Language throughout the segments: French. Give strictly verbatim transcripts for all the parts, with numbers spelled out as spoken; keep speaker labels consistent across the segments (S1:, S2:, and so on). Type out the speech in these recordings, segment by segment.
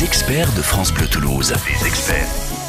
S1: Les experts de France Bleu Toulouse. Les experts.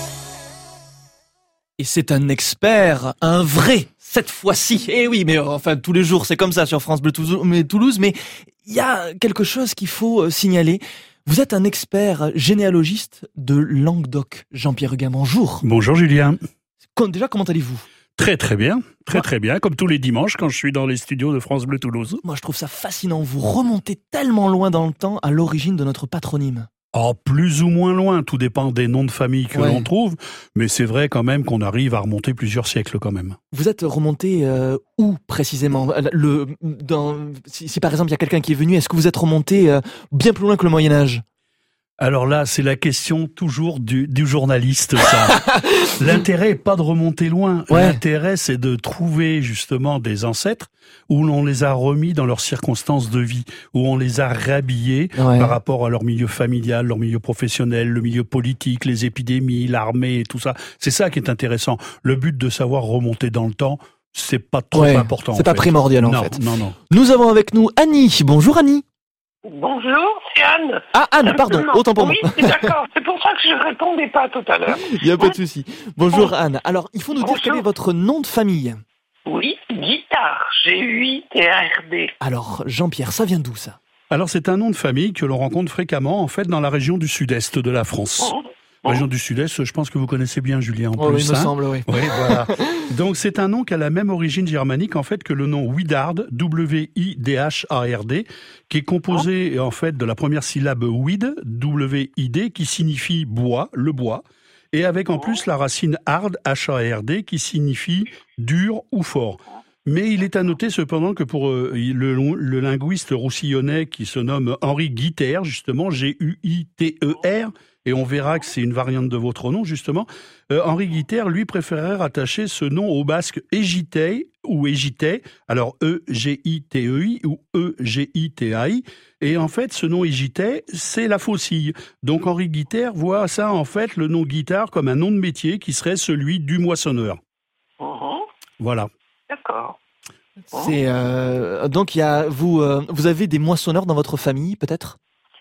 S2: Et c'est un expert, un vrai, cette fois-ci. Eh oui, mais enfin, tous les jours, c'est comme ça sur France Bleu Toulouse. Mais il y a quelque chose qu'il faut signaler. Vous êtes un expert généalogiste de Languedoc. Jean-Pierre Huguin, bonjour.
S3: Bonjour Julien.
S2: Déjà, comment allez-vous ?
S3: Très très bien, très
S2: Moi,
S3: très bien, comme tous les dimanches quand je suis dans les studios de France Bleu Toulouse.
S2: Moi, je trouve ça fascinant. Vous remontez tellement loin dans le temps à l'origine de notre patronyme.
S3: Oh, plus ou moins loin, tout dépend des noms de famille que
S2: Ouais.
S3: l'on trouve, mais c'est vrai quand même qu'on arrive à remonter plusieurs siècles quand même.
S2: Vous êtes remonté euh, où précisément ? le, dans, si, si par exemple il y a quelqu'un qui est venu, est-ce que vous êtes remonté euh, bien plus loin que le Moyen-Âge ?
S3: Alors là, c'est la question toujours du, du journaliste, ça. L'intérêt est pas de remonter loin.
S2: Ouais.
S3: L'intérêt, c'est de trouver justement des ancêtres où l'on les a remis dans leurs circonstances de vie, où on les a rhabillés
S2: Ouais.
S3: par rapport à leur milieu familial, leur milieu professionnel, le milieu politique, les épidémies, l'armée et tout ça. C'est ça qui est intéressant. Le but de savoir remonter dans le temps, c'est pas trop
S2: Ouais,
S3: important.
S2: c'est
S3: en
S2: pas
S3: fait.
S2: primordial en
S3: non,
S2: fait.
S3: Non, non.
S2: Nous avons avec nous Annie. Bonjour Annie.
S4: Bonjour, c'est Anne.
S2: Ah Anne, pardon,
S4: Simplement.
S2: autant pour
S4: oui,
S2: moi.
S4: c'est d'accord. C'est pour ça que je ne répondais pas tout à l'heure.
S2: Il n'y a pas de souci. Bonjour Anne. Alors, il faut nous dire
S4: Bonjour.
S2: quel est votre nom de famille.
S4: Oui, guitare, G U I T A R D.
S2: Alors, Jean-Pierre, ça vient d'où ça ?
S3: Alors c'est un nom de famille que l'on rencontre fréquemment en fait dans la région du sud-est de la France.
S4: Oh,
S3: Région du sud-est, je pense que vous connaissez bien Julien en
S2: Oh,
S3: plus.
S2: il me
S3: hein.
S2: semble, oui.
S3: Oui, voilà. Donc c'est un nom qui a la même origine germanique en fait que le nom Widard, W I D H A R D, qui est composé en fait de la première syllabe wid, W I D, qui signifie bois, le bois, et avec en plus la racine hard, H A R D, qui signifie dur ou fort. Mais il est à noter cependant que pour euh, le, le linguiste roussillonnais qui se nomme Henri Guiter, justement, G U I T E R, et on verra que c'est une variante de votre nom, justement, euh, Henri Guiter, lui, préférait rattacher ce nom au basque Égitei ou Égitei, alors E G I T E I ou E G I T A I, et en fait, ce nom Égitei, c'est la faucille. Donc Henri Guiter voit ça, en fait, le nom guitare comme un nom de métier qui serait celui du moissonneur.
S4: mhm,
S3: Voilà.
S4: d'accord.
S2: C'est euh, donc il y a vous euh, vous avez des moissonneurs dans votre famille peut-être ?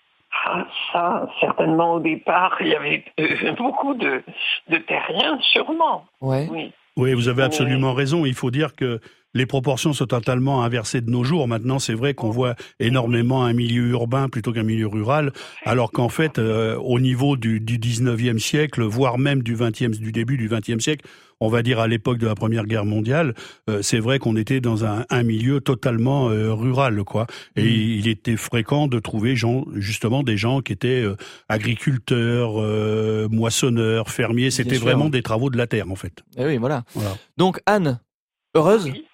S4: Ah, ça, certainement au départ, il y avait euh, beaucoup de, de terriens, sûrement.
S2: Ouais.
S4: Oui.
S3: Oui, vous avez absolument raison. Il faut dire que les proportions sont totalement inversées de nos jours. Maintenant, c'est vrai qu'on voit énormément un milieu urbain plutôt qu'un milieu rural, alors qu'en fait, euh, au niveau du, du dix-neuvième siècle, voire même du vingtième, du début du vingtième siècle, on va dire à l'époque de la Première Guerre mondiale, euh, c'est vrai qu'on était dans un, un milieu totalement euh, rural, quoi. Et
S2: Mmh.
S3: il était fréquent de trouver gens, justement des gens qui étaient euh, agriculteurs, euh, moissonneurs, fermiers. C'était
S2: sûr.
S3: vraiment des travaux de la terre, en fait.
S2: Eh oui, voilà.
S3: Voilà.
S2: Donc Anne, heureuse ?
S4: Oui.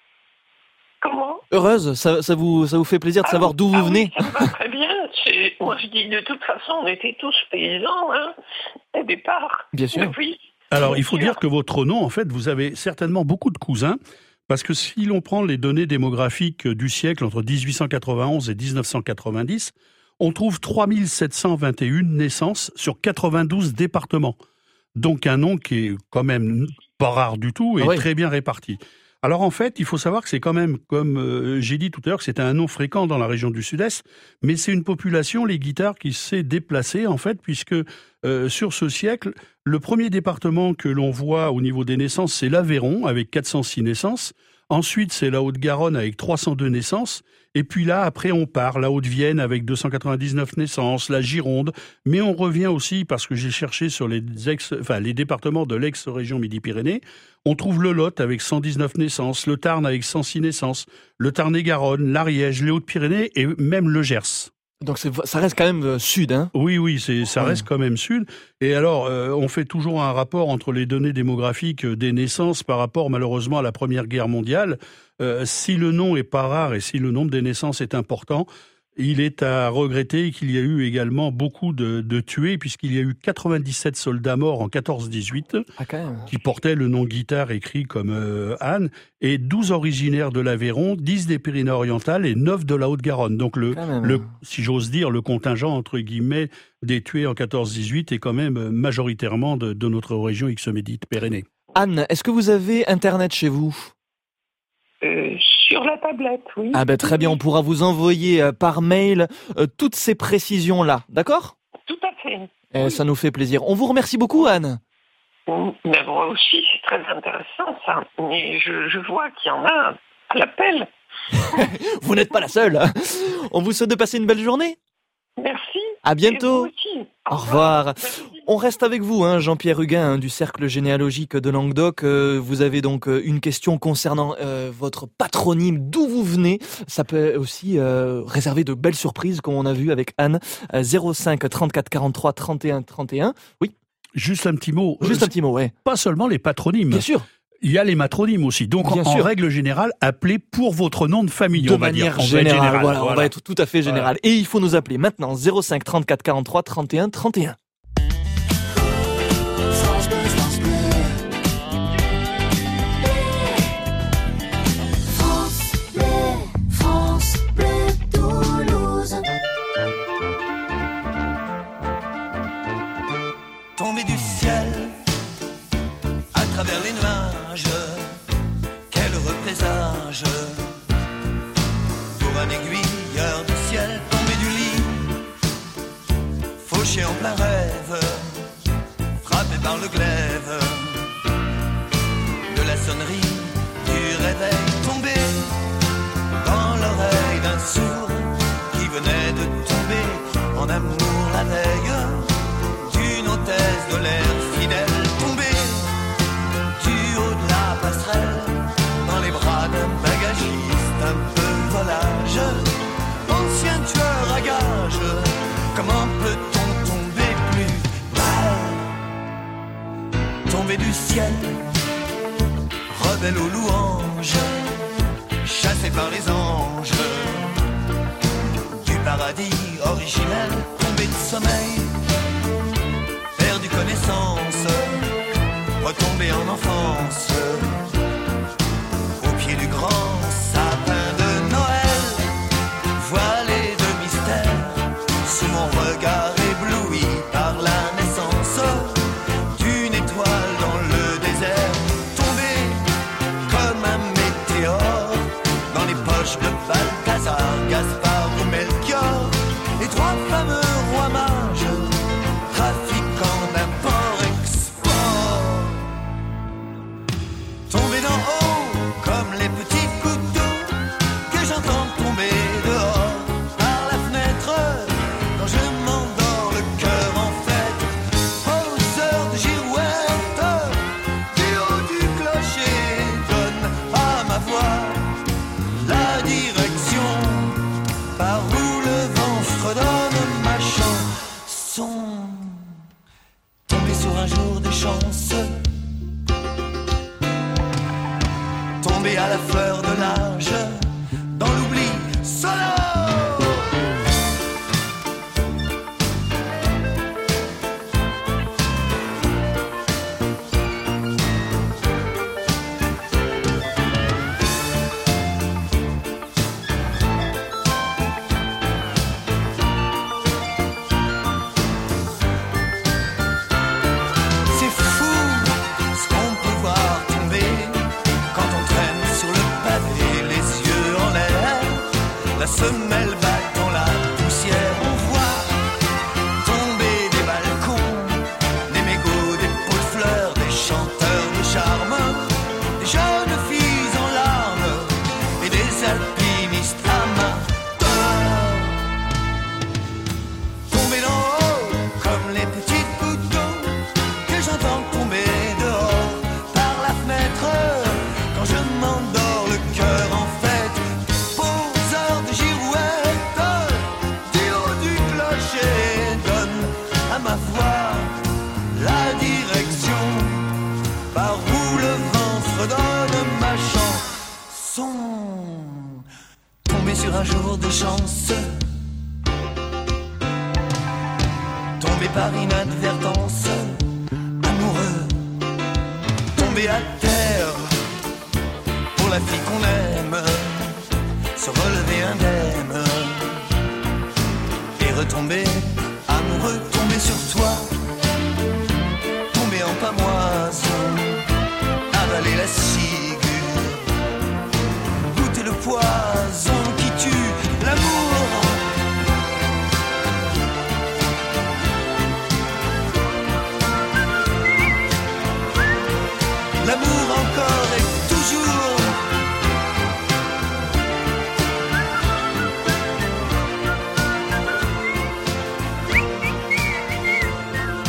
S4: Comment
S2: Heureuse, ça, ça vous ça vous fait plaisir de savoir
S4: Ah,
S2: d'où vous
S4: ah oui,
S2: venez ?
S4: ça me va très bien. C'est- Moi, je dis, de toute façon, on était tous paysans, hein, au départ.
S2: Bien sûr.
S4: Oui.
S3: Alors,
S4: Bien
S3: il faut
S4: sûr.
S3: dire que votre nom, en fait, vous avez certainement beaucoup de cousins, parce que si l'on prend les données démographiques du siècle entre dix-huit cent quatre-vingt-onze et dix-neuf cent quatre-vingt-dix, on trouve trois mille sept cent vingt et une naissances sur quatre-vingt-douze départements. Donc un nom qui est quand même pas rare du tout et
S2: Ah oui.
S3: très bien réparti. Alors en fait, il faut savoir que c'est quand même, comme euh, j'ai dit tout à l'heure, que c'était un nom fréquent dans la région du Sud-Est, mais c'est une population, les guitares, qui s'est déplacée en fait, puisque euh, sur ce siècle, le premier département que l'on voit au niveau des naissances, c'est l'Aveyron, avec quatre cent six naissances. Ensuite, c'est la Haute-Garonne avec trois cent deux naissances. Et puis là, après, on part. La Haute-Vienne avec deux cent quatre-vingt-dix-neuf naissances, la Gironde. Mais on revient aussi, parce que j'ai cherché sur les, ex, enfin, les départements de l'ex-région Midi-Pyrénées, on trouve le Lot avec cent dix-neuf naissances, le Tarn avec cent six naissances, le Tarn-et-Garonne, l'Ariège, les Hautes-Pyrénées et même le Gers.
S2: Donc c'est, ça reste quand même euh, sud, hein ?
S3: Oui, oui, c'est, ça
S2: Ouais.
S3: reste quand même sud. Et alors, euh, on fait toujours un rapport entre les données démographiques des naissances par rapport, malheureusement, à la Première Guerre mondiale. Euh, si le nom est pas rare et si le nombre des naissances est important, il est à regretter qu'il y a eu également beaucoup de, de tués, puisqu'il y a eu quatre-vingt-dix-sept soldats morts en quatorze dix-huit,
S2: Ah quand même.
S3: qui portaient le nom guitare écrit comme euh, Anne, et douze originaires de l'Aveyron, dix des Pyrénées-Orientales et neuf de la Haute-Garonne. Donc, le,
S2: Quand même.
S3: le, si j'ose dire, le contingent, entre guillemets, des tués en quatorze dix-huit est quand même majoritairement de, de notre région X-Méditerranée.
S2: Anne, est-ce que vous avez Internet chez vous ?
S4: Euh, sur la tablette, oui.
S2: Ah ben très bien, on pourra vous envoyer euh, par mail euh, toutes ces précisions-là, d'accord ?
S4: Tout à fait.
S2: Eh, ça nous fait plaisir. On vous remercie beaucoup, Anne.
S4: Mais moi aussi, c'est très intéressant ça. Mais je, je vois qu'il y en a à l'appel.
S2: Vous n'êtes pas la seule. On vous souhaite de passer une belle journée.
S4: Merci.
S2: À bientôt.
S4: Et vous aussi.
S2: Au revoir.
S4: Merci.
S2: On reste avec vous, hein, Jean-Pierre Huguin, hein, du Cercle généalogique de Languedoc. Euh, vous avez donc euh, une question concernant euh, votre patronyme, d'où vous venez. Ça peut aussi euh, réserver de belles surprises, comme on a vu avec Anne. Euh, zéro cinq trente-quatre quarante-trois trente et un trente et un. Oui.
S3: Juste un petit mot.
S2: Juste un petit mot, ouais.
S3: Pas seulement les patronymes.
S2: Bien sûr.
S3: Il y a les matronymes aussi. Donc, en, en règle générale, appelez pour votre nom de famille.
S2: De
S3: on va
S2: manière
S3: dire.
S2: générale,
S3: général,
S2: voilà,
S3: voilà.
S2: on va être tout à fait général. Voilà. Et il faut nous appeler maintenant zéro cinq trente-quatre quarante-trois trente et un trente et un.
S5: France Bleu, France Bleu. France Bleu, France Bleu Toulouse.
S6: Tombé du ciel à travers les nuages, quel heureux présage pour un aiguilleur du ciel. Tombé du lit, fauché en plein rêve, frappé par le glaive de la sonnerie du réveil. Tombé dans l'oreille d'un sourd qui venait de tomber en amour la veille d'une hôtesse de l'air fidèle. Tombé du haut de la passerelle dans les bras d'un bagagiste un peu volage, ancien tueur à gages. Comment peut-on tomber plus bas? Tomber du ciel, rebelle aux louanges, chassé par les anges du paradis originel. Tomber de sommeil, perdu connaissance, retomber en enfance au pied du grand sapin de Noël, voilé de mystère sous mon regard ébloui par la naissance d'une étoile dans le désert. Tombé comme un météore dans les poches de Balthazar, Gaspard ou Melchior, les trois fameux rois mages trafiquant d'import-export. Tombé d'en haut comme les petits couteaux que j'entends tomber dehors par la fenêtre quand je m'endors le cœur en fête. Aux heures de girouette, du haut du clocher donne à ma voix la direction par où le vent fredonne ma chanson. Tombé sur un jour de chance, tombé à la fleur de l'âge, dans l'oubli sonore. C'est fou ce qu'on peut voir tomber quand on traîne sur le pavé, les yeux en l'air, la semelle battant la poussière. On voit tomber des balcons, des mégots, des pots de fleurs, des chanteurs de charme, des jeunes filles en larmes et des alpinistes amateurs. Tomber d'en haut comme les petits couteaux que j'entends tomber dehors par la fenêtre quand je m'endors le cœur en fête. Aux heures de girouette, du haut du clocher donne à ma voix la direction par où le vent fredonne ma chanson. Tombé sur un jour de chance, tombé par inadvertance, amoureux, tombé à terre pour la fille qu'on aime, se relever indemne et retomber amoureux. Tomber sur toi, tomber en pamoison, avaler la ciguë, goûter le poison qui tue l'amour.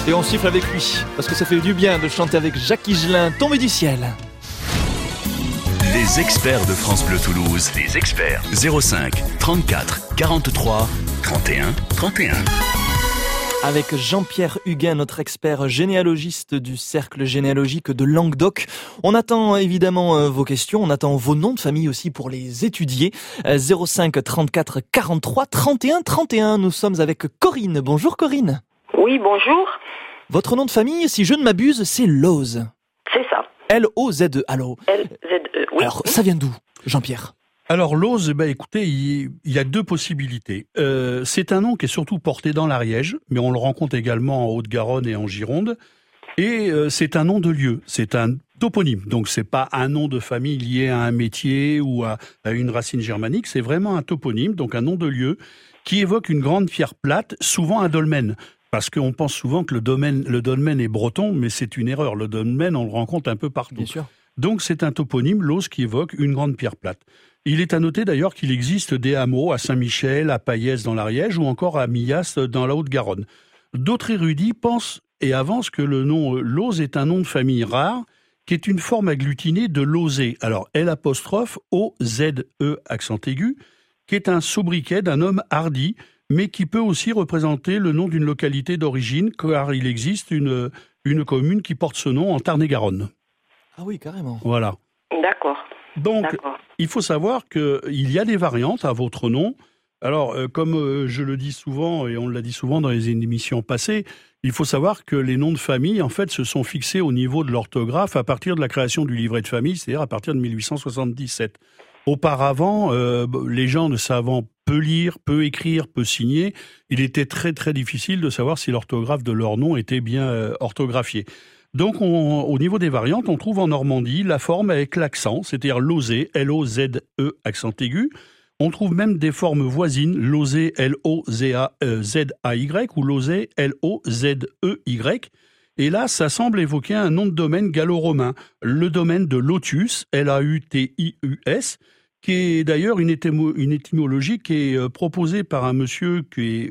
S2: Et on siffle avec lui, parce que ça fait du bien de chanter avec Jacques Higelin, Tombé du ciel.
S1: Les experts de France Bleu Toulouse. Les experts. zéro cinq trente-quatre quarante-trois trente et un trente et un.
S2: Avec Jean-Pierre Huguin, notre expert généalogiste du Cercle généalogique de Languedoc. On attend évidemment euh, vos questions, on attend vos noms de famille aussi pour les étudier. Euh, zéro cinq trente-quatre quarante-trois trente et un trente et un. Nous sommes avec Corinne. Bonjour Corinne.
S7: Oui, bonjour.
S2: Votre nom de famille, si je ne m'abuse, c'est Loze.
S7: C'est ça.
S2: L O Z E. Allô.
S7: L Z E, oui.
S2: Alors, ça vient d'où, Jean-Pierre?
S3: Alors Loze, eh ben, écoutez, il, il y a deux possibilités. Euh, c'est un nom qui est surtout porté dans l'Ariège, mais on le rencontre également en Haute-Garonne et en Gironde. Et euh, c'est un nom de lieu, c'est un toponyme. Donc c'est pas un nom de famille lié à un métier ou à, à une racine germanique, c'est vraiment un toponyme, donc un nom de lieu qui évoque une grande pierre plate, souvent un dolmen. Parce qu'on pense souvent que le dolmen, le dolmen est breton, mais c'est une erreur. Le dolmen, on le rencontre un peu partout.
S2: Bien sûr.
S3: Donc c'est un toponyme, Loze, qui évoque une grande pierre plate. Il est à noter d'ailleurs qu'il existe des hameaux à Saint-Michel, à Payès dans l'Ariège ou encore à Millas dans la Haute-Garonne. D'autres érudits pensent et avancent que le nom Loze est un nom de famille rare, qui est une forme agglutinée de lozé. Alors L apostrophe O Z E accent aigu, qui est un sobriquet d'un homme hardi, mais qui peut aussi représenter le nom d'une localité d'origine, car il existe une, une commune qui porte ce nom en Tarn-et-Garonne.
S2: Ah oui, carrément.
S3: Voilà.
S7: D'accord.
S3: Donc,
S7: D'accord.
S3: il faut savoir qu'il y a des variantes à votre nom. Alors, euh, comme euh, je le dis souvent, et on l'a dit souvent dans les émissions passées, il faut savoir que les noms de famille, en fait, se sont fixés au niveau de l'orthographe à partir de la création du livret de famille, c'est-à-dire à partir de mille huit cent soixante-dix-sept. Auparavant, euh, les gens ne savant peu lire, peu écrire, peu signer, il était très très difficile de savoir si l'orthographe de leur nom était bien euh, orthographiée. Donc, on, au niveau des variantes, on trouve en Normandie la forme avec l'accent, c'est-à-dire lozé, L O Z E, accent aigu. On trouve même des formes voisines, lozé, L O Z A Y, ou lozé, L O Z E Y. Et là, ça semble évoquer un nom de domaine gallo-romain, le domaine de Lotus, L A U T I U S, qui est d'ailleurs une, étymo- une étymologie qui est euh, proposée par un monsieur qui est...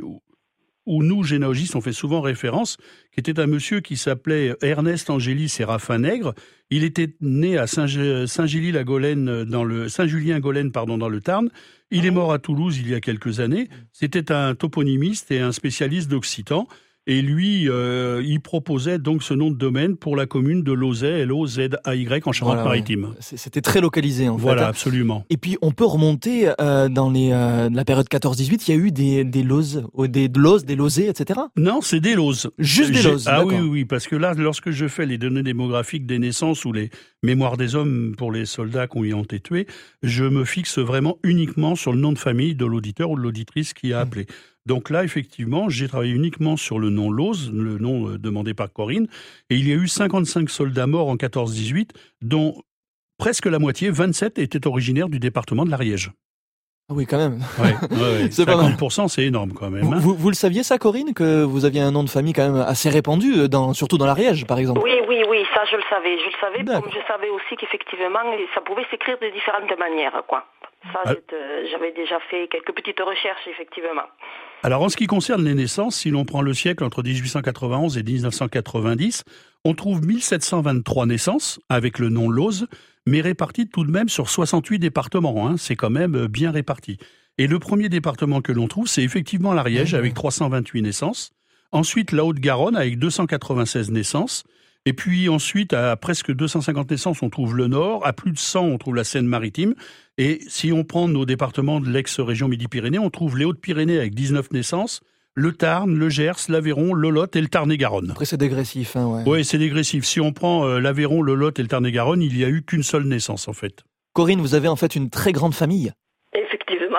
S3: où nous, généalogistes, on fait souvent référence, qui était un monsieur qui s'appelait Ernest Angéli Séraphin Nègre. Il était né à Saint- Saint-Gilly-la-Golène, dans le Saint-Julien-Golène, pardon, dans le Tarn. Il est mort à Toulouse il y a quelques années. C'était un toponymiste et un spécialiste d'occitan. Et lui, euh, il proposait donc ce nom de domaine pour la commune de Lozay, L O Z A Y, en Charente-Maritime.
S2: Voilà, ouais. C'était très localisé, en
S3: Voilà,
S2: fait.
S3: absolument.
S2: Et puis, on peut remonter euh, dans les, euh, la période quatorze dix-huit, il y a eu des, des lozes, des lozes, des lozés, et cetera.
S3: Non, c'est des lozes.
S2: Juste des
S3: J'ai-
S2: lozes,
S3: Ah
S2: d'accord.
S3: oui, oui, oui, parce que là, lorsque je fais les données démographiques des naissances ou les mémoires des hommes pour les soldats qui ont été tués, je me fixe vraiment uniquement sur le nom de famille de l'auditeur ou de l'auditrice qui a appelé. Donc là, effectivement, j'ai travaillé uniquement sur le nom Loze, le nom euh, demandé par Corinne, et il y a eu cinquante-cinq soldats morts en quatorze dix-huit, dont presque la moitié, vingt-sept, étaient originaires du département de l'Ariège.
S2: Ah oui, quand même.
S3: Ouais, ouais, ouais.
S2: C'est pas mal.
S3: cinquante pour cent, c'est énorme quand même.
S2: Vous,
S3: hein.
S2: vous, vous le saviez ça, Corinne, que vous aviez un nom de famille quand même assez répandu, dans, surtout dans l'Ariège, par exemple?
S7: Oui, oui, oui, ça je le savais. Je le savais,
S2: D'accord.
S7: comme je savais aussi qu'effectivement, ça pouvait s'écrire de différentes manières, quoi. Ça,
S3: Ah.
S7: j'étais- euh, j'avais déjà fait quelques petites recherches, effectivement.
S3: Alors, en ce qui concerne les naissances, si l'on prend le siècle entre dix-huit cent quatre-vingt-onze et dix-neuf cent quatre-vingt-dix, on trouve mille sept cent vingt-trois naissances avec le nom Loze, mais réparties tout de même sur soixante-huit départements. Hein, c'est quand même bien réparti. Et le premier département que l'on trouve, c'est effectivement l'Ariège,
S2: Mmh.
S3: avec trois cent vingt-huit naissances. Ensuite, la Haute-Garonne, avec deux cent quatre-vingt-seize naissances. Et puis ensuite, à presque deux cent cinquante naissances, on trouve le Nord. À plus de cent, on trouve la Seine-Maritime. Et si on prend nos départements de l'ex-région Midi-Pyrénées, on trouve les Hautes-Pyrénées avec dix-neuf naissances, le Tarn, le Gers, l'Aveyron, le Lot et le Tarn-et-Garonne.
S2: Après, c'est dégressif, hein, ouais.
S3: Oui, c'est dégressif. Si on prend euh, l'Aveyron, le Lot et le Tarn-et-Garonne, il n'y a eu qu'une seule naissance, en fait.
S2: Corinne, vous avez en fait une très grande famille.
S7: Effectivement.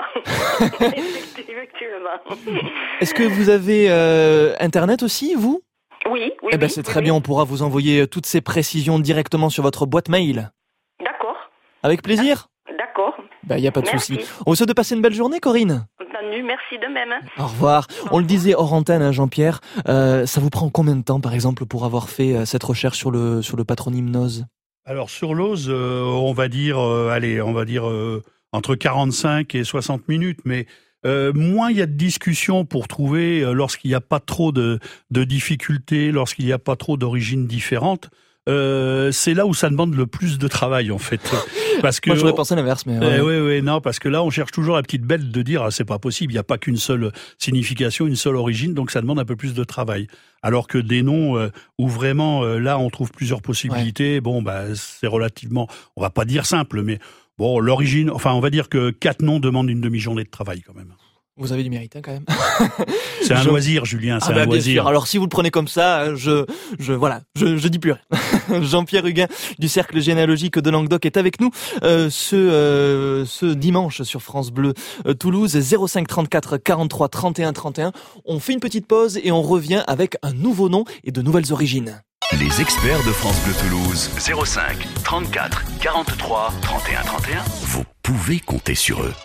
S7: Effectivement.
S2: Est-ce que vous avez euh, Internet aussi, vous?
S7: Oui, oui.
S2: Eh ben,
S7: oui,
S2: c'est
S7: oui,
S2: très
S7: oui.
S2: bien, on pourra vous envoyer toutes ces précisions directement sur votre boîte mail.
S7: D'accord,
S2: Avec plaisir?
S7: d'accord.
S2: Ben, il n'y a pas de
S7: Merci.
S2: souci. On vous souhaite de passer une belle journée, Corinne.
S7: Entendu, merci de même.
S2: Au revoir. On le disait hors antenne, hein, Jean-Pierre. Euh, ça vous prend combien de temps, par exemple, pour avoir fait euh, cette recherche sur le, sur le patronyme Noz?
S3: Alors, sur Loze, euh, on va dire, euh, allez, on va dire euh, entre quarante-cinq et soixante minutes, mais euh, moins il y a de discussions pour trouver, euh, lorsqu'il n'y a pas trop de, de difficultés, lorsqu'il n'y a pas trop d'origines différentes, euh, c'est là où ça demande le plus de travail en fait. Parce que
S2: Moi j'aurais pensé l'inverse, mais ouais.
S3: Eh oui, oui, non, parce que là on cherche toujours la petite bête de dire ah, c'est pas possible, il n'y a pas qu'une seule signification, une seule origine, donc ça demande un peu plus de travail. Alors que des noms euh, où vraiment euh, là on trouve plusieurs possibilités, ouais. bon bah c'est relativement, on va pas dire simple, mais bon l'origine, enfin on va dire que quatre noms demandent une demi-journée de travail quand même.
S2: Vous avez du mérite hein, quand même.
S3: C'est un
S2: je...
S3: loisir, Julien, c'est ah bah, un
S2: bien
S3: loisir.
S2: Sûr. Alors si vous le prenez comme ça, je, je, voilà, je, je dis plus rien. Jean-Pierre Huguin du Cercle généalogique de Languedoc est avec nous euh, ce, euh, ce dimanche sur France Bleu euh, Toulouse, zéro cinq trente-quatre quarante-trois trente et un trente et un. On fait une petite pause et on revient avec un nouveau nom et de nouvelles origines.
S1: Les experts de France Bleu Toulouse, zéro cinq trente-quatre quarante-trois trente et un trente et un. Vous pouvez compter sur eux.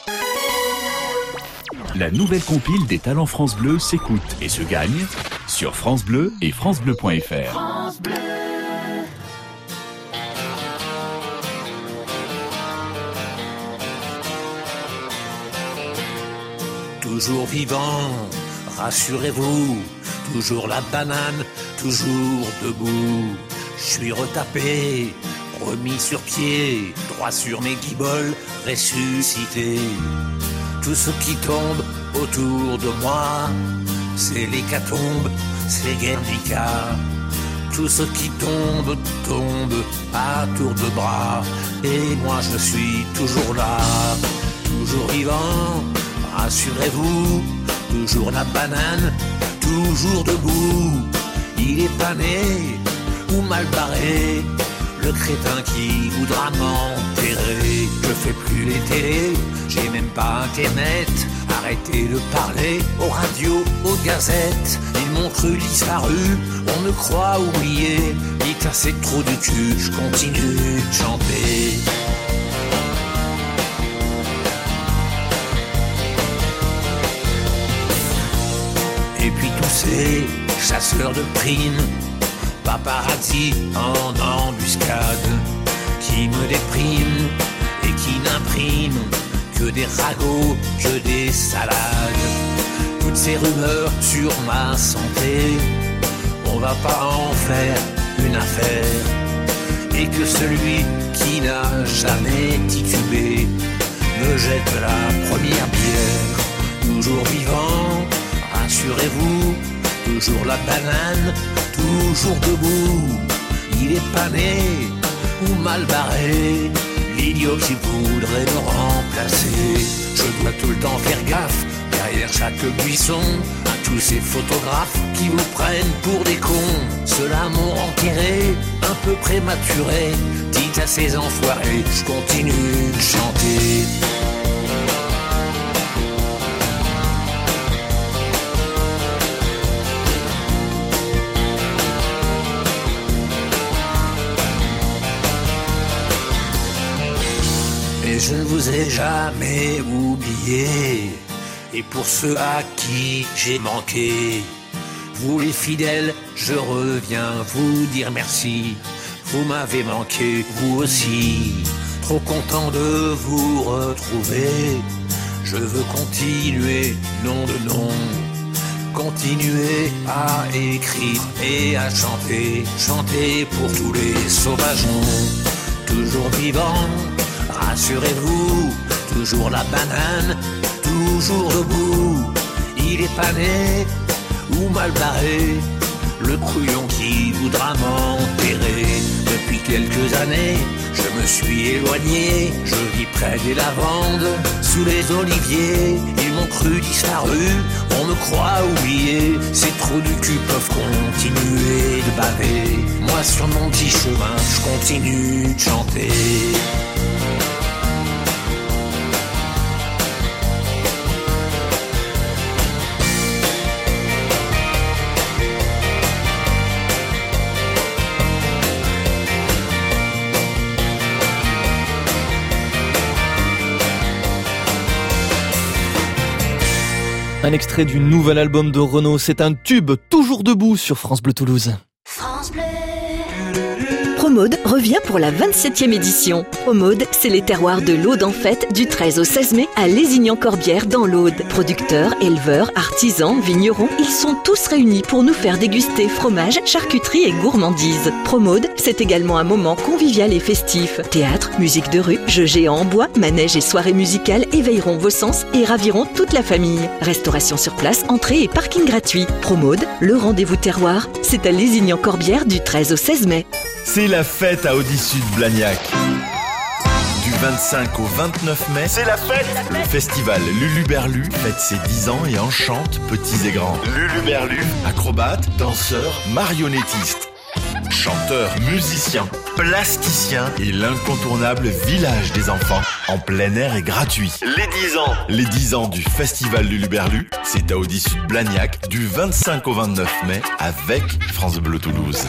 S1: La nouvelle compile des talents France Bleu s'écoute et se gagne sur France Bleu et francebleu point f r. France Bleu.
S8: Toujours vivant, rassurez-vous, toujours la banane, toujours debout. Je suis retapé, remis sur pied, droit sur mes guiboles, ressuscité. Tout ce qui tombe autour de moi, c'est l'hécatombe, c'est Guernica. Tout ce qui tombe, tombe à tour de bras. Et moi je suis toujours là, toujours vivant, rassurez-vous. Toujours la banane, toujours debout. Il est pas né ou mal barré, le crétin qui voudra m'enterrer. Je fais plus les télés, j'ai même pas internet. Arrêtez de parler aux radios, aux gazettes. Ils m'ont cru disparu, on me croit oublié. Dites assez trop du cul, je continue de chanter. Et puis tous ces chasseurs de primes, paparazzi en embuscade, qui me dépriment et qui n'impriment que des ragots, que des salades. Toutes ces rumeurs sur ma santé, on va pas en faire une affaire. Et que celui qui n'a jamais titubé me jette la première bière. Toujours vivant, rassurez-vous, toujours la banane, toujours debout. Il est pas né ou mal barré, l'idiot qui voudrait me remplacer. Je dois tout le temps faire gaffe, derrière chaque buisson, à tous ces photographes qui vous prennent pour des cons. Ceux-là m'ont enterré, un peu prématuré. Dites à ces enfoirés, je continue de chanter. Je ne vous ai jamais oublié. Et pour ceux à qui j'ai manqué, vous les fidèles, je reviens vous dire merci. Vous m'avez manqué, vous aussi. Trop content de vous retrouver. Je veux continuer, nom de nom. Continuer à écrire et à chanter. Chanter pour tous les sauvageons. Toujours vivant, rassurez-vous, toujours la banane, toujours debout. Il est pas né ou mal barré, le couillon qui voudra m'enterrer. Depuis quelques années, je me suis éloigné, je vis près des lavandes, sous les oliviers. Ils m'ont cru disparu, on me croit oublié. Ces trous du cul peuvent continuer de baver. Moi sur mon petit chemin, je continue de chanter.
S2: Un extrait du nouvel album de Renaud, c'est un tube toujours debout sur France Bleu Toulouse.
S5: France Bleu.
S9: Promo Promaude revient pour la vingt-septième édition. Promaude, c'est les terroirs de l'Aude en fête du treize au seize mai à Lézignan-Corbière dans l'Aude. Producteurs, éleveurs, artisans, vignerons, ils sont tous réunis pour nous faire déguster fromage, charcuterie et gourmandise. Promaude, c'est également un moment convivial et festif. Théâtre, musique de rue, jeux géants en bois, manèges et soirées musicales éveilleront vos sens et raviront toute la famille. Restauration sur place, entrée et parking gratuit. Promaude, le rendez-vous terroir, c'est à Lézignan-Corbière du treize au seize mai.
S10: C'est la fête à Audi-Sud-Blagnac. Du vingt-cinq au vingt-neuf mai, c'est la fête. Le festival Luluberlu fête ses dix ans et enchante petits et grands. Luluberlu, acrobates, danseurs, marionnettistes, chanteurs, musiciens, plasticiens et l'incontournable village des enfants en plein air et gratuit. Les dix ans. Les dix ans du festival Luluberlu, c'est à Audi-Sud-Blagnac du vingt-cinq au vingt-neuf mai avec France Bleu Toulouse.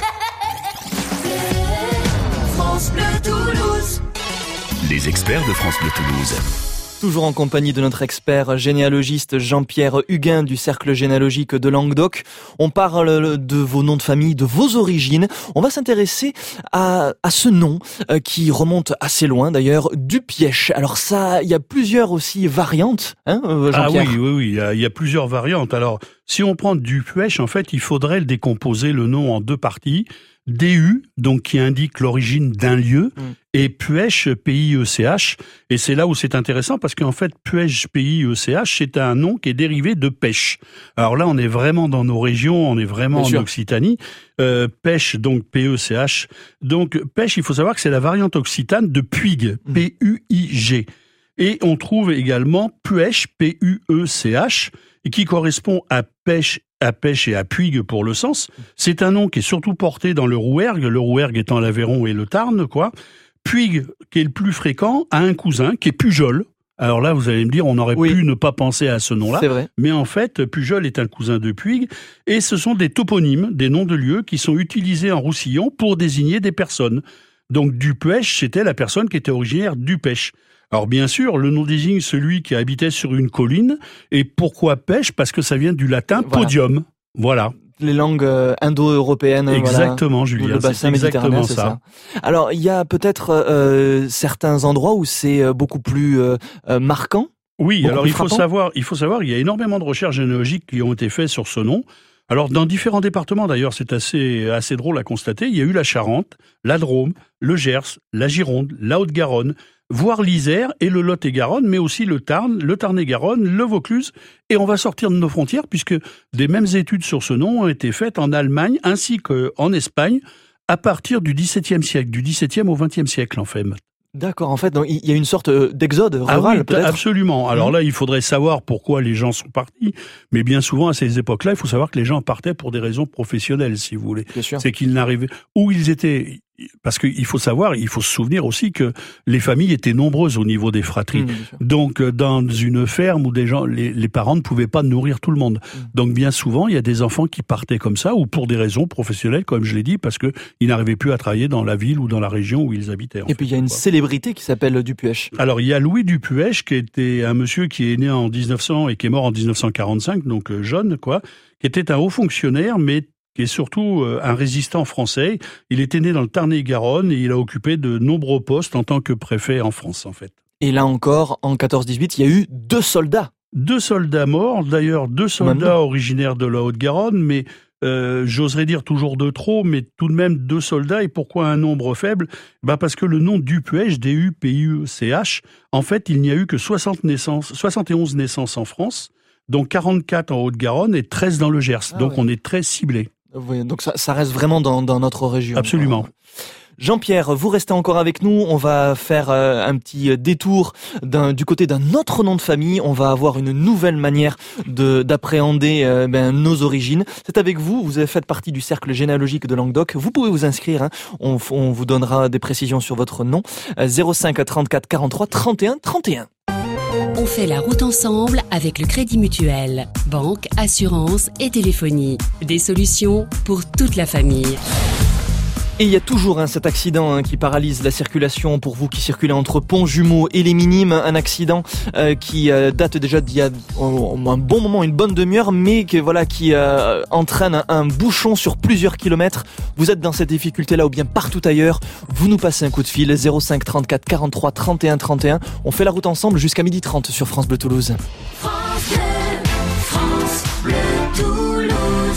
S5: France Bleu Toulouse.
S1: Les experts de France Bleu Toulouse.
S2: Toujours en compagnie de notre expert généalogiste Jean-Pierre Huguin du Cercle généalogique de Languedoc. On parle de vos noms de famille, de vos origines. On va s'intéresser à, à ce nom euh, qui remonte assez loin d'ailleurs, Dupièche. Alors ça, il y a plusieurs aussi variantes, hein, Jean-Pierre?
S3: Ah oui, oui, oui, il y a, il y a plusieurs variantes. Alors, si on prend Dupièche, en fait, il faudrait le décomposer le nom en deux parties. D U, donc qui indique l'origine d'un lieu, mmh. et Puèche, P I E C H. Et c'est là où c'est intéressant parce qu'en fait, Puèche, P I E C H, c'est un nom qui est dérivé de pêche. Alors là, on est vraiment dans nos régions, on est vraiment Bien en sûr. Occitanie. Euh, pêche, donc P E C H. Donc pêche, il faut savoir que c'est la variante occitane de Puig, mmh. P U I G. Et on trouve également Puèche, P U E C H, et qui correspond à pêche à Pêche et à Puig pour le sens. C'est un nom qui est surtout porté dans le Rouergue, le Rouergue étant l'Aveyron et le Tarn, quoi. Puig, qui est le plus fréquent, a un cousin qui est Pujol. Alors là, vous allez me dire, on aurait oui. pu ne pas penser à ce nom-là.
S2: C'est vrai.
S3: Mais en fait, Pujol est un cousin de Puig, et ce sont des toponymes, des noms de lieux qui sont utilisés en Roussillon pour désigner des personnes. Donc Dupuèche, c'était la personne qui était originaire d'Upèche. Alors bien sûr, le nom désigne celui qui habitait sur une colline. Et pourquoi pêche? Parce que ça vient du latin voilà. podium. Voilà.
S2: Les langues euh, indo-européennes.
S3: Exactement,
S2: voilà.
S3: Julien.
S2: Le bassin méditerranéen, c'est ça. ça. Alors, il y a peut-être euh, certains endroits où c'est beaucoup plus euh, marquant.
S3: Oui, alors il faut
S2: frappant.
S3: savoir, il faut savoir, il y a énormément de recherches généalogiques qui ont été faites sur ce nom. Alors, dans différents départements, d'ailleurs, c'est assez, assez drôle à constater. Il y a eu la Charente, la Drôme, le Gers, la Gironde, la Haute-Garonne, voire l'Isère et le Lot-et-Garonne, mais aussi le Tarn, le Tarn-et-Garonne, le Vaucluse. Et on va sortir de nos frontières puisque des mêmes études sur ce nom ont été faites en Allemagne ainsi qu'en Espagne à partir du dix-septième siècle, du dix-septième au vingtième siècle en fait.
S2: D'accord, en fait, donc, il y a une sorte d'exode rural,
S3: ah oui,
S2: peut-être.
S3: Absolument. Alors là, il faudrait savoir pourquoi les gens sont partis, mais bien souvent, à ces époques-là, il faut savoir que les gens partaient pour des raisons professionnelles, si vous voulez.
S2: Bien sûr.
S3: C'est qu'ils n'arrivaient... Où ils étaient... Parce qu'il faut savoir, il faut se souvenir aussi que les familles étaient nombreuses au niveau des fratries. Mmh, donc, dans une ferme où des gens, les, les parents ne pouvaient pas nourrir tout le monde. Mmh. Donc, bien souvent, il y a des enfants qui partaient comme ça, ou pour des raisons professionnelles, comme je l'ai dit, parce que ils n'arrivaient plus à travailler dans la ville ou dans la région où ils habitaient.
S2: Et fait, puis, il y a une quoi. célébrité qui s'appelle Dupuèche.
S3: Alors, il y a Louis Dupuèche, qui était un monsieur qui est né en dix-neuf cents et qui est mort en dix-neuf cent quarante-cinq, donc euh, jeune, quoi, qui était un haut fonctionnaire, mais qui est surtout un résistant français. Il était né dans le Tarn-et-Garonne et il a occupé de nombreux postes en tant que préfet en France, en fait.
S2: Et là encore, en quatorze dix-huit, il y a eu deux soldats.
S3: Deux soldats morts, d'ailleurs deux soldats originaires de la Haute-Garonne, mais euh, j'oserais dire toujours de trop, mais tout de même deux soldats. Et pourquoi un nombre faible? Ben parce que le nom Dupuèche, D U P U C H, en fait, il n'y a eu que soixante naissances, soixante et onze naissances en France, dont quarante-quatre en Haute-Garonne et treize dans le Gers. Ah, donc ouais. on est très ciblé.
S2: Oui, donc ça, ça reste vraiment dans, dans notre région.
S3: Absolument.
S2: Jean-Pierre, vous restez encore avec nous. On va faire euh, un petit détour d'un, du côté d'un autre nom de famille. On va avoir une nouvelle manière de, d'appréhender euh, ben, nos origines. C'est avec vous. Vous faites partie du cercle généalogique de Languedoc. Vous pouvez vous inscrire. Hein. On, on vous donnera des précisions sur votre nom. Euh, zéro cinq trente-quatre quarante-trois trente et un trente et un.
S11: On fait la route ensemble avec le Crédit Mutuel. Banque, assurance et téléphonie. Des solutions pour toute la famille.
S2: Et il y a toujours hein, cet accident hein, qui paralyse la circulation pour vous qui circulez entre Pont-Jumeau et les Minimes. Un accident euh, qui euh, date déjà d'il y a oh, un bon moment, une bonne demi-heure, mais que, voilà, qui euh, entraîne un, un bouchon sur plusieurs kilomètres. Vous êtes dans cette difficulté-là ou bien partout ailleurs, vous nous passez un coup de fil zéro cinq trente-quatre quarante-trois trente et un trente et un. On fait la route ensemble jusqu'à midi trente sur France Bleu Toulouse.
S5: France Bleu, France Bleu Toulouse.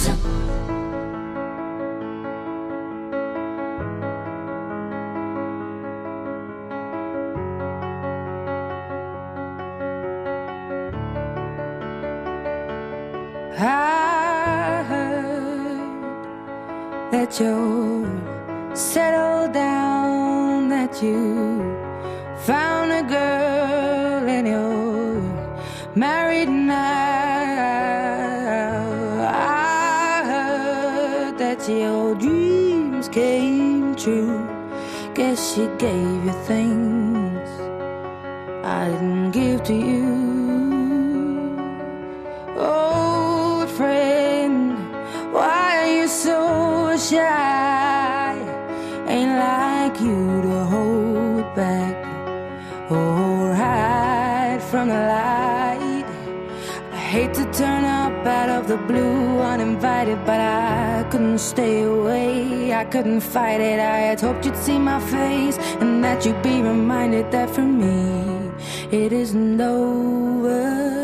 S12: I heard that you're settled down, that you found a girl and you're married now. I heard that your dreams came true. Guess she gave you things I didn't give to you. Old friend, why are you so shy? Ain't like you to hold back or hide from the light. I hate to turn up out of the blue uninvited, but I couldn't stay away, I couldn't fight it. I had hoped you'd see my face and that you'd be reminded that for me it isn't over.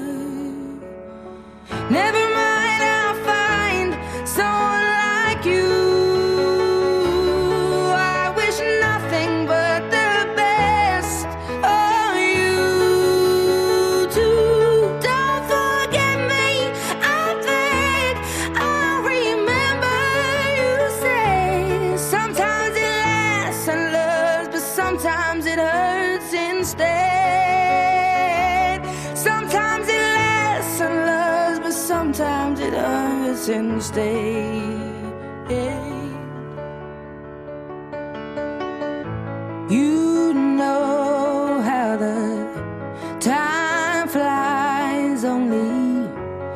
S12: Never mind, I'll find someone like you. I wish nothing but the best of you too. Don't forget me, I beg. I remember you say sometimes it lasts and loves, but sometimes it hurts instead. Sometimes it lasts and loves, but sometimes it hurts instead. You know how the time flies. Only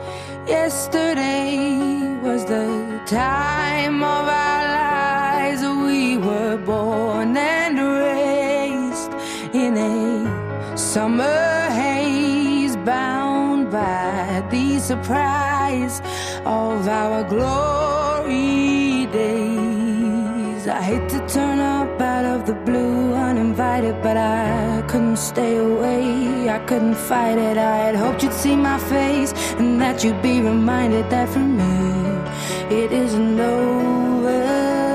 S12: yesterday was the time of our lives. We were born and raised in a summer haze, bound by the surprise of our glory days. I hate to turn up out of the blue uninvited, but I couldn't stay away, I couldn't fight it. I had hoped you'd see my face and that you'd be reminded that for me it isn't over.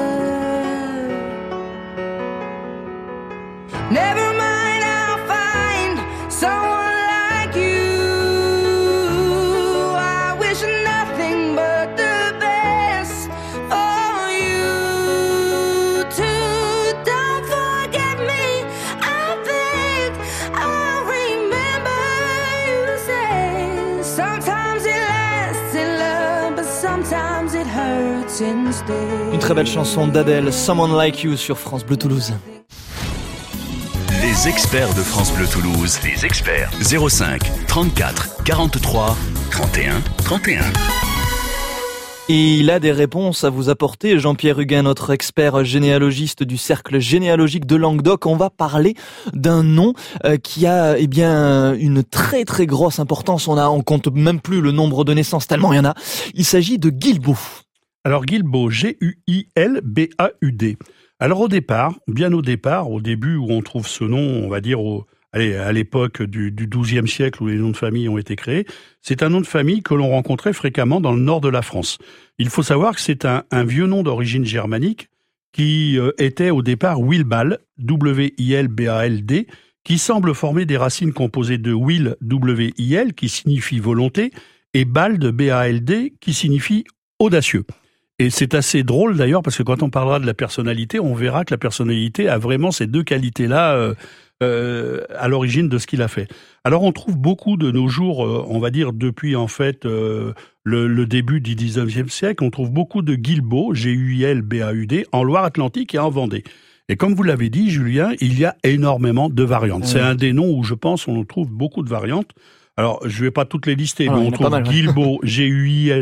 S12: Never mind, I'll find someone like you. I wish nothing but the best for you too. Don't forget me, I beg. I remember you say sometimes it lasts in love, but sometimes it hurts instead.
S2: Une très belle chanson d'Adèle, Someone Like You sur France Bleu Toulouse.
S1: Les experts de France Bleu Toulouse. Les experts. zéro cinq trente-quatre quarante-trois trente et un trente et un.
S2: Et il a des réponses à vous apporter. Jean-Pierre Huguin, notre expert généalogiste du cercle généalogique de Languedoc. On va parler d'un nom euh, qui a eh bien une très très grosse importance. On a, on compte même plus le nombre de naissances tellement il y en a. Il s'agit de Guilbaud.
S3: Alors Guilbaud, G U I L B A U D. Alors au départ, bien au départ, au début où on trouve ce nom, on va dire au, allez, à l'époque du, du douzième siècle où les noms de famille ont été créés, c'est un nom de famille que l'on rencontrait fréquemment dans le nord de la France. Il faut savoir que c'est un, un vieux nom d'origine germanique qui euh, était au départ Wilbald, W I L B A L D, qui semble former des racines composées de Will, W I L, qui signifie volonté, et Bald, B A L D, qui signifie audacieux. Et c'est assez drôle d'ailleurs parce que quand on parlera de la personnalité, on verra que la personnalité a vraiment ces deux qualités-là euh, euh, à l'origine de ce qu'il a fait. Alors on trouve beaucoup de nos jours, euh, on va dire depuis en fait euh, le, le début du dix-neuvième siècle, on trouve beaucoup de Guilbaud, G U I L B A U D, en Loire-Atlantique et en Vendée. Et comme vous l'avez dit, Julien, il y a énormément de variantes. Ouais. C'est un des noms où je pense on trouve beaucoup de variantes. Alors je ne vais pas toutes les lister, ah, mais on trouve mal, ouais. Guilbaud, G U I L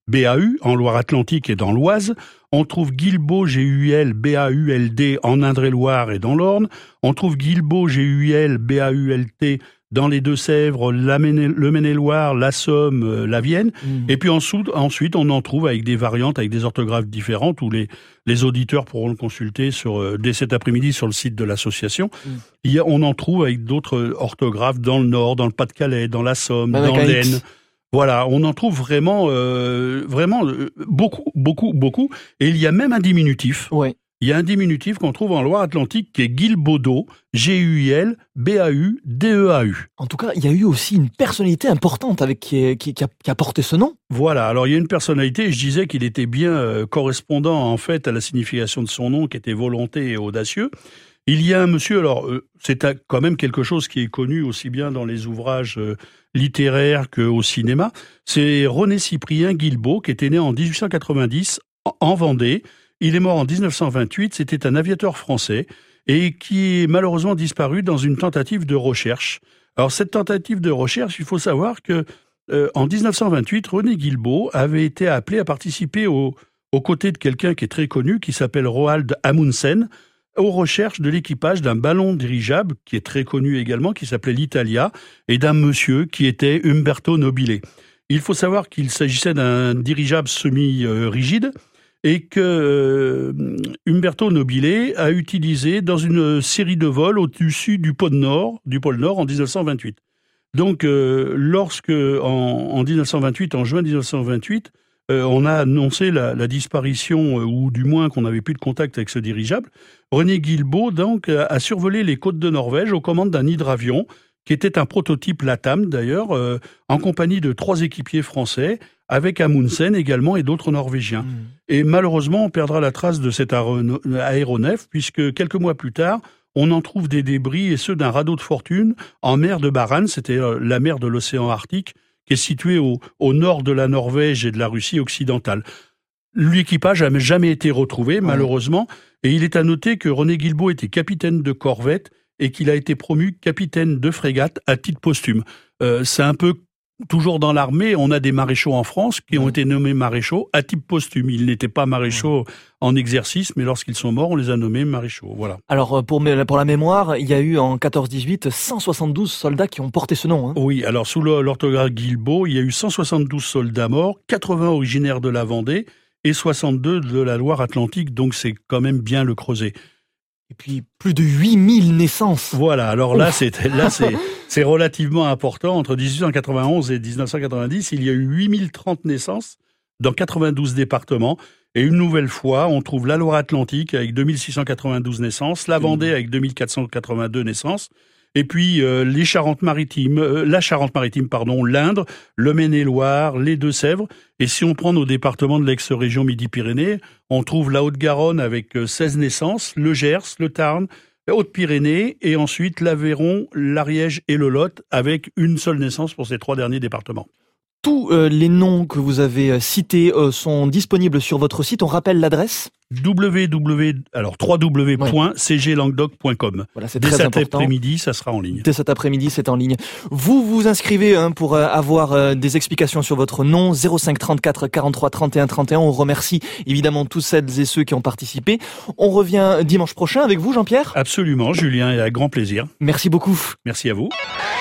S3: B A U, en Loire-Atlantique et dans l'Oise. On trouve Guilbault, G U I L, B A U L D, en Indre-et-Loire et dans l'Orne. On trouve Guilbault, G U I L, B A U L T, dans les Deux-Sèvres, la Maine- le Maine-et-Loire, la Somme, euh, la Vienne. Mmh. Et puis ensuite, ensuite, on en trouve avec des variantes, avec des orthographes différentes, où les, les auditeurs pourront le consulter sur, euh, dès cet après-midi sur le site de l'association. Mmh. Il y a, on en trouve avec d'autres orthographes dans le Nord, dans le Pas-de-Calais, dans la Somme, Même dans l'Aisne. Voilà, on en trouve vraiment, euh, vraiment euh, beaucoup, beaucoup, beaucoup. Et il y a même un diminutif.
S2: Ouais.
S3: Il y a un diminutif qu'on trouve en Loire-Atlantique qui est Guilbaudeau, G U I L, B A U, D E A U.
S2: En tout cas, il y a eu aussi une personnalité importante avec qui, qui, qui, a, qui a porté ce nom.
S3: Voilà, alors il y a une personnalité, je disais qu'il était bien euh, correspondant en fait à la signification de son nom qui était volonté et audacieux. Il y a un monsieur, alors euh, c'est quand même quelque chose qui est connu aussi bien dans les ouvrages euh, littéraires qu'au cinéma, c'est René Cyprien Guilbault qui était né en dix-huit cent quatre-vingt-dix en Vendée. Il est mort en dix-neuf cent vingt-huit, c'était un aviateur français et qui est malheureusement disparu dans une tentative de recherche. Alors cette tentative de recherche, il faut savoir que euh, en dix-neuf cent vingt-huit, René Guilbault avait été appelé à participer au, aux côtés de quelqu'un qui est très connu, qui s'appelle Roald Amundsen, aux recherches de l'équipage d'un ballon dirigeable, qui est très connu également, qui s'appelait l'Italia, et d'un monsieur qui était Umberto Nobile. Il faut savoir qu'il s'agissait d'un dirigeable semi-rigide, et que euh, Umberto Nobile a utilisé dans une série de vols au-dessus du pôle Nord, du pôle Nord en dix-neuf cent vingt-huit. Donc, euh, lorsque en, en dix-neuf cent vingt-huit, en juin dix-neuf cent vingt-huit, euh, on a annoncé la, la disparition, euh, ou du moins qu'on n'avait plus de contact avec ce dirigeable, René Guilbault donc a, a survolé les côtes de Norvège aux commandes d'un hydravion, qui était un prototype Latam d'ailleurs, euh, en compagnie de trois équipiers français, avec Amundsen également et d'autres Norvégiens. Mmh. Et malheureusement, on perdra la trace de cet aéronef, puisque quelques mois plus tard, on en trouve des débris, et ceux d'un radeau de fortune en mer de Barents, c'était la mer de l'océan Arctique, qui est située au, au nord de la Norvège et de la Russie occidentale. L'équipage n'a jamais été retrouvé, malheureusement, et il est à noter que René Guilbault était capitaine de corvette et qu'il a été promu capitaine de frégate à titre posthume. Euh, c'est un peu toujours dans l'armée, on a des maréchaux en France qui ont été nommés maréchaux à titre posthume. Ils n'étaient pas maréchaux en exercice, mais lorsqu'ils sont morts, on les a nommés maréchaux. Voilà.
S2: Alors, pour, pour la mémoire, il y a eu en quatorze dix-huit cent soixante-douze soldats qui ont porté ce nom. Hein.
S3: Oui, alors sous l'orthographe Guilbault, il y a eu cent soixante-douze soldats morts, quatre-vingts originaires de la Vendée et soixante-deux de la Loire-Atlantique, donc c'est quand même bien le Creuset.
S2: Et puis, plus de huit mille naissances.
S3: Voilà, alors là, c'est, là c'est, c'est relativement important. Entre dix-huit cent quatre-vingt-onze et dix-neuf cent quatre-vingt-dix, il y a eu huit mille trente naissances dans quatre-vingt-douze départements. Et une nouvelle fois, on trouve la Loire-Atlantique avec deux mille six cent quatre-vingt-douze naissances, la Vendée avec deux mille quatre cent quatre-vingt-deux naissances, et puis euh, les Charentes-Maritimes, euh, la Charente-Maritime, pardon, l'Indre, le Maine-et-Loire, les Deux-Sèvres. Et si on prend nos départements de l'ex-région Midi-Pyrénées, on trouve la Haute-Garonne avec seize naissances, le Gers, le Tarn, les Hautes-Pyrénées, et ensuite l'Aveyron, l'Ariège et le Lot, avec une seule naissance pour ces trois derniers départements.
S2: Tous euh, les noms que vous avez cités euh, sont disponibles sur votre site. On rappelle l'adresse
S3: www alors w w w point c g languedoc point com.
S2: Voilà, c'est
S3: Dès
S2: très
S3: cet
S2: important.
S3: après-midi, ça sera en ligne.
S2: Dès cet après-midi, c'est en ligne. Vous vous inscrivez hein, pour euh, avoir euh, des explications sur votre nom. zéro cinq trente-quatre quarante-trois trente et un trente et un. On remercie évidemment tous celles et ceux qui ont participé. On revient dimanche prochain avec vous, Jean-Pierre.
S3: Absolument, Julien, et avec grand plaisir.
S2: Merci beaucoup.
S3: Merci à vous.